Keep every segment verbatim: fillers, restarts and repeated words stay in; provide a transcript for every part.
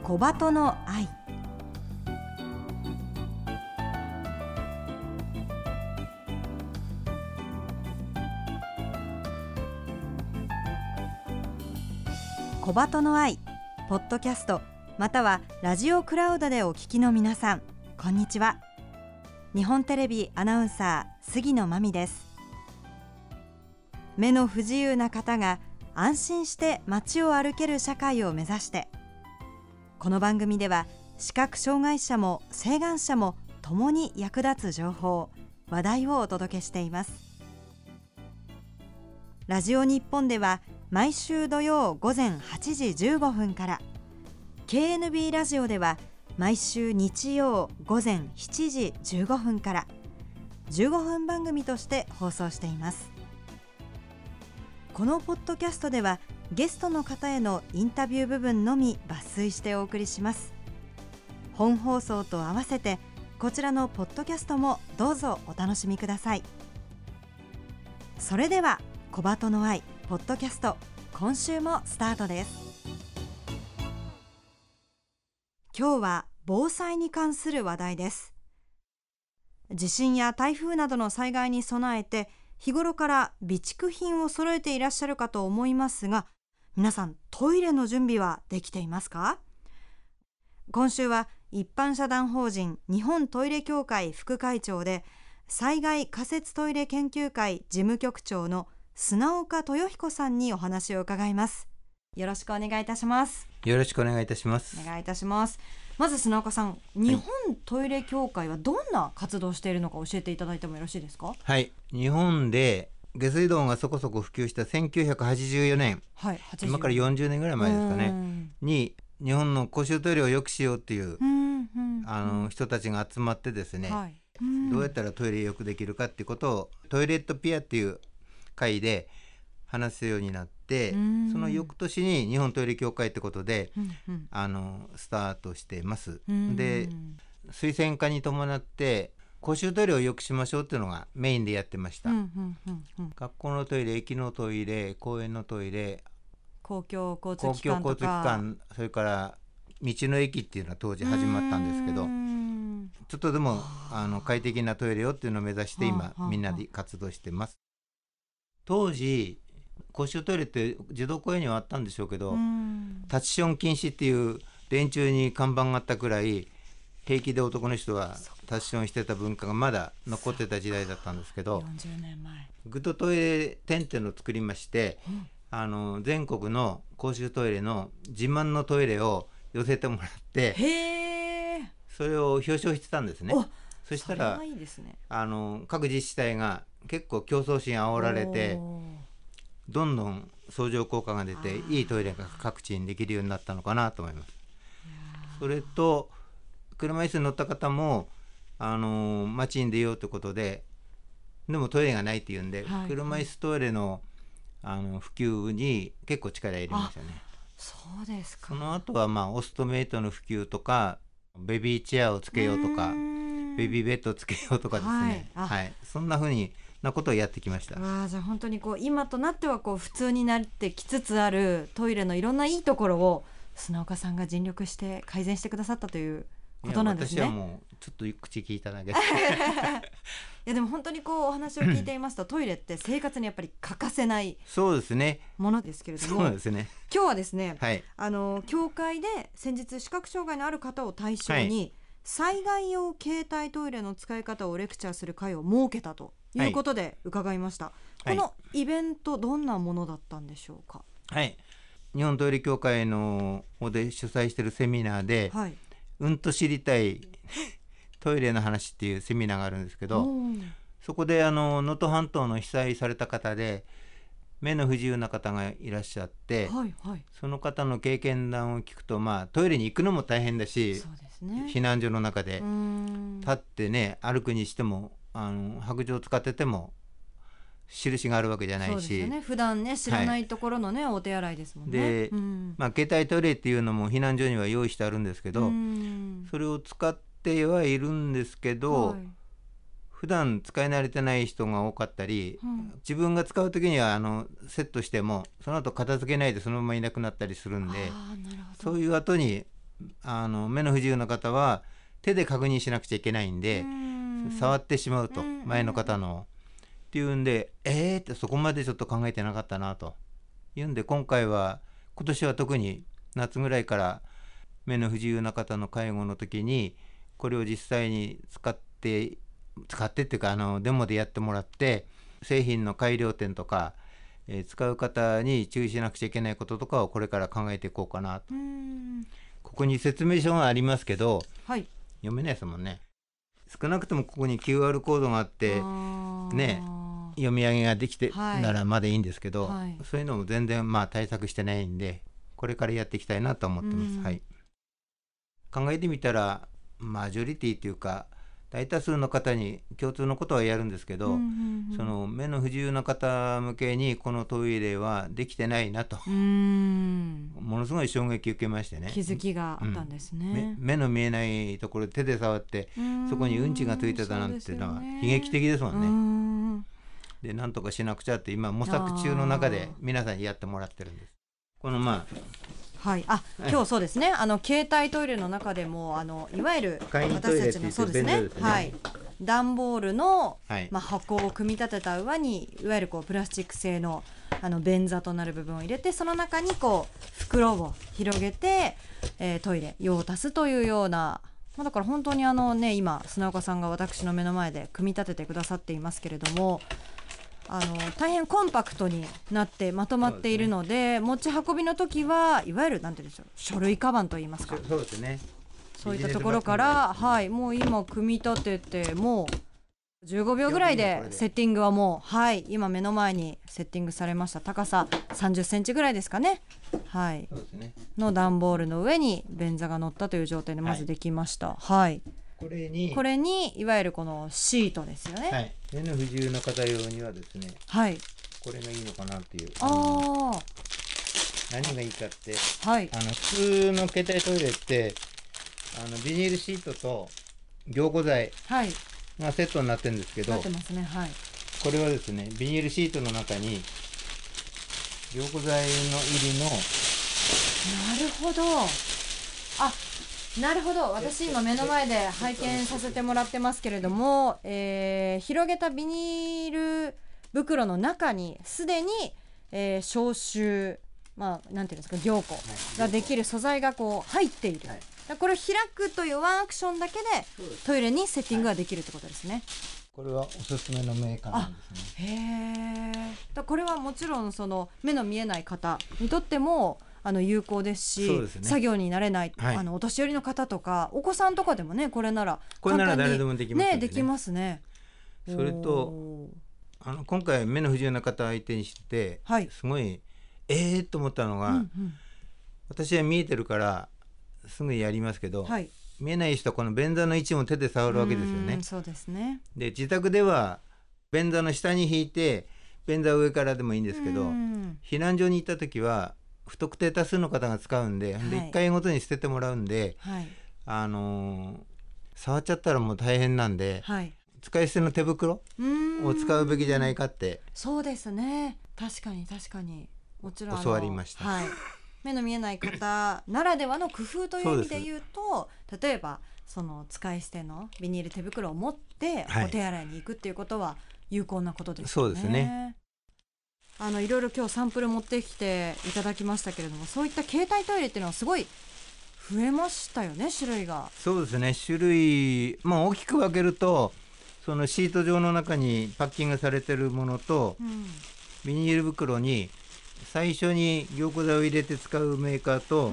小鳩の愛。小鳩の愛ポッドキャストまたはラジオクラウドでお聞きの皆さん、こんにちは。日本テレビアナウンサー杉野真美です。目の不自由な方が安心して街を歩ける社会を目指して、この番組では視覚障害者も晴眼者も共に役立つ情報、話題をお届けしています。ラジオ日本では毎週土曜午前はちじじゅうごふんから、 ケーエヌビー ラジオでは毎週日曜午前しちじじゅうごふんからじゅうごふん番組として放送しています。このポッドキャストではゲストの方へのインタビュー部分のみ抜粋してお送りします。本放送と合わせてこちらのポッドキャストもどうぞお楽しみください。それでは小鳩の愛ポッドキャスト、今週もスタートです。今日は防災に関する話題です。地震や台風などの災害に備えて日頃から備蓄品を揃えていらっしゃるかと思いますが、皆さんトイレの準備はできていますか？今週は一般社団法人日本トイレ協会副会長で災害仮設トイレ研究会事務局長の砂岡豊彦さんにお話を伺います。よろしくお願いいたします。 よろしくお願いいたします。 お願いいたします。まず砂岡さん、日本トイレ協会はどんな活動をしているのか教えていただいてもよろしいですか？ はい、日本で下水道がそこそこ普及したせんきゅうひゃくはちじゅうよねん、はい、今からよんじゅうねんぐらい前ですかねに、日本の公衆トイレを良くしようっていう、うんうん、あの人たちが集まってですね、はい、どうやったらトイレ良くできるかっていうことをトイレットピアっていう会で話すようになって、その翌年に日本トイレ協会ってことで、うんうん、あのスタートしてます。で、推薦化に伴って公衆トイレを良くしましょうっていうのがメインでやってました、うんうんうんうん、学校のトイレ、駅のトイレ、公園のトイレ、 公共交通機関とか、公共交通機関、 それから道の駅っていうのは当時始まったんですけど、ちょっとでもあの快適なトイレをっていうのを目指して今みんなで活動してます。当時公衆トイレって児童公園にはあったんでしょうけど、タッチション禁止っていう電柱に看板があったくらい平気で男の人はタッチションしてた文化がまだ残ってた時代だったんですけど、よんじゅうねんまえグッドトイレ展っていうのを作りまして、うん、あの全国の公衆トイレの自慢のトイレを寄せてもらって、へー、それを表彰してたんですね。そしたらそれはいいですね。あの各自治体が結構競争心煽られて、どんどん相乗効果が出ていいトイレが各地にできるようになったのかなと思います。それと車椅子に乗った方もあの街に出ようということで、でもトイレがないっていうんで、はい、車椅子トイレ の, あの普及に結構力入れましたね。 そうですか。 その後は、まあ、オストメイトの普及とかベビーチェアをつけようとかベビーベッドをつけようとかですね、はいはい、そんな風になことをやってきました。 わあ、じゃあ本当にこう今となってはこう普通になってきつつあるトイレのいろんないいところを砂岡さんが尽力して改善してくださったということなんですね。 いや、私はもうちょっと口聞いただけでいやでも本当にこうお話を聞いていますとトイレって生活にやっぱり欠かせないそうですねものですけれども、 そうですね、 今日はですね、はい、あの協会で先日視覚障害のある方を対象に、はい、災害用携帯トイレの使い方をレクチャーする会を設けたということで伺いました、はい、このイベントどんなものだったんでしょうか？ はい、日本トイレ協会の方で主催しているセミナーで、はい、うんと知りたいトイレの話っていうセミナーがあるんですけど、そこであの能登半島の被災された方で目の不自由な方がいらっしゃって、はいはい、その方の経験談を聞くと、まあ、トイレに行くのも大変だし、そうですね、避難所の中で立ってね歩くにしてもあの白状使ってても印があるわけじゃないし、そうですよね、 普段ね知らないところのね、はい、お手洗いですもんね。 で、うん、まあ、携帯トイレっていうのも避難所には用意してあるんですけど、うん、それを使ってはいるんですけど、はい、普段使い慣れてない人が多かったり、うん、自分が使う時にはあのセットしてもその後片付けないでそのままいなくなったりするんで、そういう後にあの目の不自由な方は手で確認しなくちゃいけないんで、触ってしまうと、前の方のっていうんで、えーってそこまでちょっと考えてなかったなというんで、今回は今年は特に夏ぐらいから目の不自由な方の介護の時にこれを実際に使って使ってっていうかあのデモでやってもらって、製品の改良点とか、えー、使う方に注意しなくちゃいけないこととかをこれから考えていこうかなと。ここに説明書がありますけど、はい、読めないですもんね。少なくともここに キューアール コードがあってね、読み上げができてならまだいいんですけど、はい、そういうのも全然まあ対策してないんで、これからやっていきたいなと思ってます。はい、考えてみたらマジョリティっていうか大多数の方に共通のことはやるんですけど、うんうんうん、その目の不自由な方向けにこのトイレはできてないなと、うーん、ものすごい衝撃受けましてね。 気づきがあったんですね。 うん、目, 目の見えないところで手で触ってそこにうんちがついてたなんていうのは悲劇的ですもんね。でなんとかしなくちゃって今模索中の中で皆さんにやってもらってるんです。このまあはい、あ、今日そうですね、あの携帯トイレの中でもあのいわゆる私たちのそうですね、はい、段ボールの、はい、まあ、箱を組み立てた上にいわゆるこうプラスチック製のあの便座となる部分を入れて、その中にこう袋を広げて、えー、トイレ用を足すというような、まあ、だから本当にあのね、今砂岡さんが私の目の前で組み立ててくださっていますけれども、あの大変コンパクトになってまとまっているの で, で、ね、持ち運びの時はいわゆるなんて言うんでしょう、書類カバンといいますか、 そうですね、 そういったところから、はい、もう今組み立ててもうじゅうごびょうぐらいでセッティングはもう、はい、今目の前にセッティングされました。高ささんじゅっセンチぐらいですかね、はい、そうですね、の段ボールの上に便座が乗ったという状態でまずできました。はい、はい、 これにこれにいわゆるこのシートですよね。 はい、目の不自由な方用にはですね、はい、これがいいのかなっていう、ああ、何がいいかって、はい、あの普通の携帯トイレってあのビニールシートと凝固剤がセットになってるんですけど、 なってますね、はい、 これはですね、ビニールシートの中に凝固剤の入りの、 なるほど、あ、なるほど、私今目の前で拝見させてもらってますけれども、えー、広げたビニール袋の中にすでに、えー、消臭、まあ、なんていうんですか、凝固ができる素材がこう入っている、はい、これを開くというワンアクションだけでトイレにセッティングができるってことですね。はい、 これはおすすめのメーカーなんですね。 へー、だこれはもちろんその目の見えない方にとってもあの有効ですし、そうですね、作業に慣れない、はい、あのお年寄りの方とかお子さんとかでもね、これならこれなら誰でもできますね。 ね、できますね。 それとあの今回目の不自由な方相手にして、はい、すごいえーと思ったのが、うんうん、私は見えてるからすぐやりますけど、はい、見えない人はこの便座の位置も手で触るわけですよね。 そうですね。 で自宅では便座の下に引いて便座上からでもいいんですけど、避難所に行った時は不特定多数の方が使うんで、はい、でいっかいごとに捨ててもらうんで、はい、あのー、触っちゃったらもう大変なんで、はい、使い捨ての手袋を使うべきじゃないかって。 そうですね、確かに確かに、もちろん教わりました。 はい、目の見えない方ならではの工夫という意味で言うと、例えばその使い捨てのビニール手袋を持ってお手洗いに行くっていうことは有効なことですよね。そうですね。あのいろいろ今日サンプル持ってきていただきましたけれども、そういった携帯トイレっていうのはすごい増えましたよね、種類が。 そうですね、種類、まあ、大きく分けるとそのシート状の中にパッキングされてるものと、うん、ビニール袋に最初に凝固剤を入れて使うメーカーと、うん、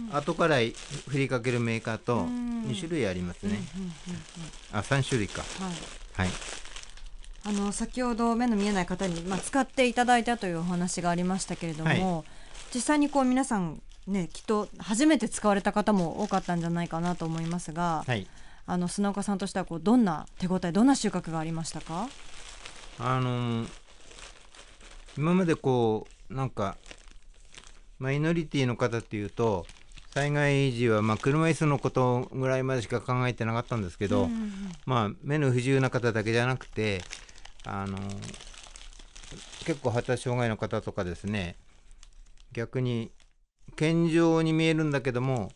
後から振りかけるメーカーとに種類ありますね。あ、さん種類か。はい、はい、 あの先ほど目の見えない方に、まあ、使っていただいたというお話がありましたけれども、はい、実際にこう皆さん、ね、きっと初めて使われた方も多かったんじゃないかなと思いますが、はい、あの砂岡さんとしてはこうどんな手応え、どんな収穫がありましたか？ あのー、今までこうなんかマイノリティの方っていうと災害時はまあ車椅子のことぐらいまでしか考えてなかったんですけど、うんうんうん、まあ、目の不自由な方だけじゃなくてあの結構発達障害の方とかですね、逆に健常に見えるんだけども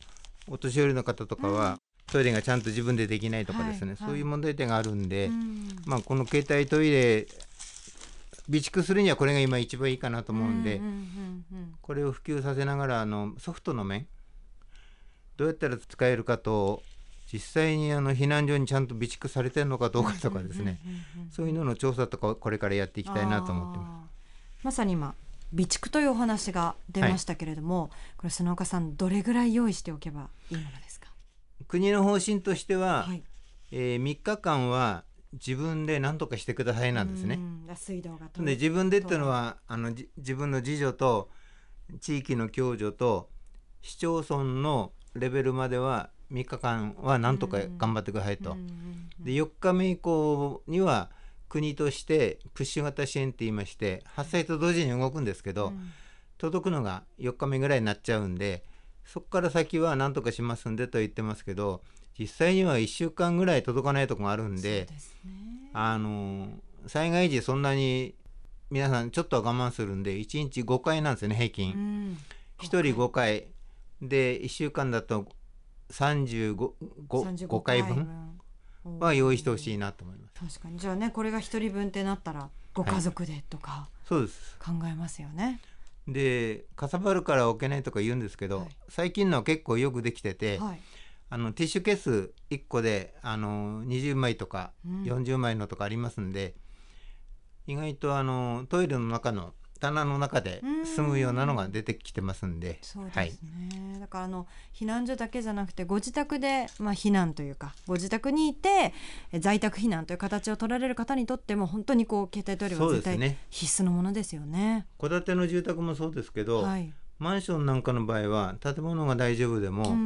お年寄りの方とかは、うん、トイレがちゃんと自分でできないとかですね、はいはい、そういう問題点があるんで、うん、まあ、この携帯トイレ備蓄するにはこれが今一番いいかなと思うんで、うんうんうんうん、これを普及させながらあのソフトの面どうやったら使えるかと、実際にあの避難所にちゃんと備蓄されてるのかどうかとかですね、そういうのの調査とかこれからやっていきたいなと思ってます。 まさに今備蓄というお話が出ましたけれども、はい、これ砂岡さんどれぐらい用意しておけばいいものですか？ 国の方針としては、はい、えー、みっかかんは自分で何とかしてくださいなんですね。 水道が通るで自分でっていうのはあの自分の自助と地域の共助と市町村のレベルまではみっかかんは何とか頑張ってくださいと。でよっかめ以降には国としてプッシュ型支援って言いまして、発災と同時に動くんですけど、うん、届くのがよっかめぐらいになっちゃうんで、そこから先は何とかしますんでと言ってますけど、実際にはいっしゅうかんぐらい届かないところがあるんで、そうですね、あの災害時そんなに皆さんちょっとは我慢するんでいちにちごかいなんですよね、平均、うん、ひとりごかいでいっしゅうかんだとさんじゅうごかいぶんは用意してほしいなと思います。 確かに。じゃあね、これがひとりぶんってなったらご家族でとか、はい、 そうです考えますよね。 でかさばるから置けないとか言うんですけど、はい、最近のは結構よくできてて、はい、あのティッシュケースいっこであのにじゅうまいとかよんじゅうまいのとかありますんで、うん、意外とあのトイレの中の棚の中で済むようなのが出てきてますんで。 そうですね、はい、だからあの避難所だけじゃなくてご自宅で、まあ、避難というかご自宅にいて在宅避難という形を取られる方にとっても本当にこう携帯トイレは絶対必須のものですよね。 戸建ての住宅もそうですけど、はい、マンションなんかの場合は建物が大丈夫でも、うん、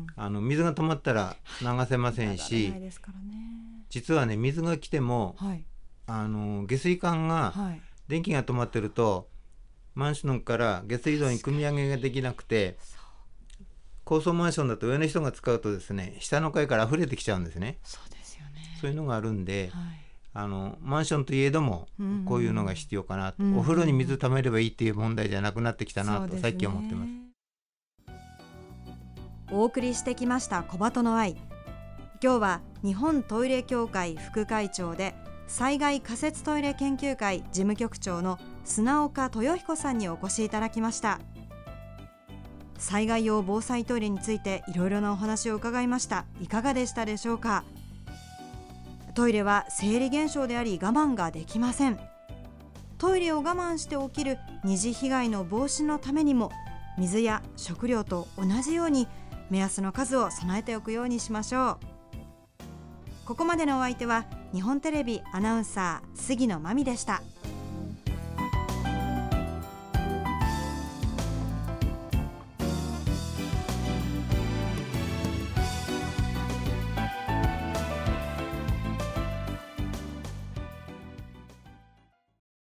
あの水が溜まったら流せませんし、 ないですからね、 実はね水が来ても、はい、あの下水管が、はい、電気が止まってるとマンションから下水道に汲み上げができなくて、高層マンションだと上の人が使うとですね、下の階から溢れてきちゃうんですね。 そうですよね。 そういうのがあるんで、はい、あのマンションといえどもこういうのが必要かなと、うんうん、お風呂に水溜めればいいっていう問題じゃなくなってきたなと、ね、最近思ってます。 お送りしてきました小鳩の愛。今日は日本トイレ協会副会長で災害仮設トイレ研究会事務局長の砂岡豊彦さんにお越しいただきました。災害用防災トイレについていろいろなお話を伺いました。いかがでしたでしょうか。トイレは生理現象であり我慢ができません。トイレを我慢して起きる二次被害の防止のためにも水や食料と同じように目安の数を備えておくようにしましょう。ここまでのお相手は日本テレビアナウンサー杉野真美でした。